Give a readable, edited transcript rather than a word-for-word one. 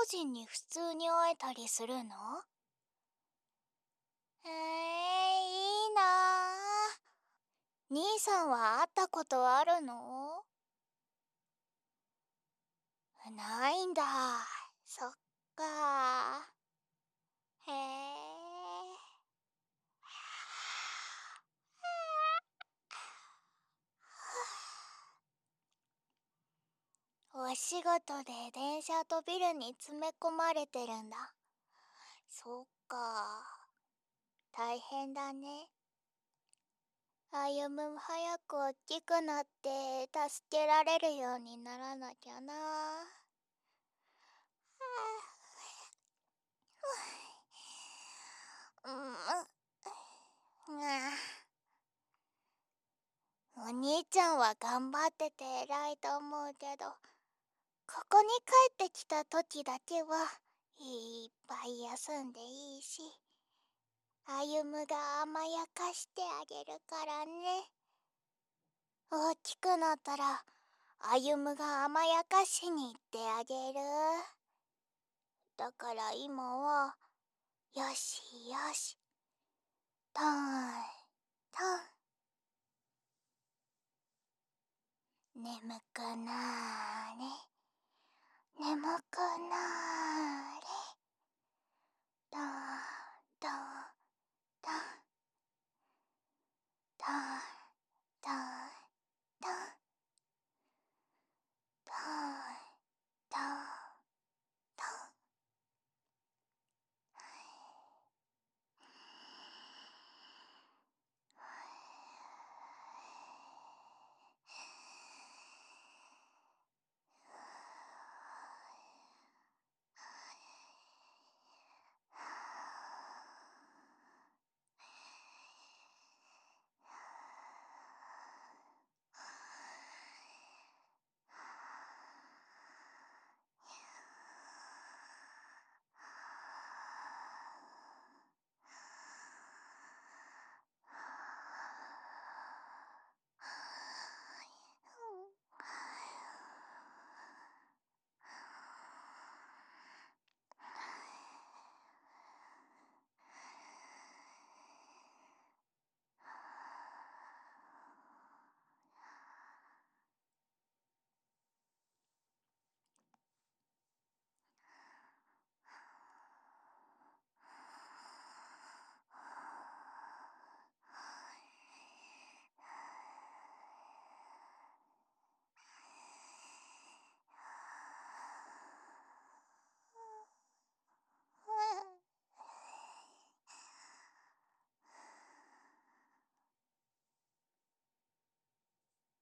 人に普通に会えたりするの？いいなぁ。兄さんは会ったことあるの？ないんだ。そっか。へえ。お仕事で電車とビルに詰め込まれてるんだ。そっか。大変だね。歩む早く大きくなって助けられるようにならなきゃな。うん、お兄ちゃんは頑張ってて偉いと思うけど、ここに帰ってきた時だけはいっぱい休んでいいし、歩夢が甘やかしてあげるからね。大きくなったら歩夢が甘やかしに行ってあげる。だから今はよしよし、トントン。眠くなーれ、眠くな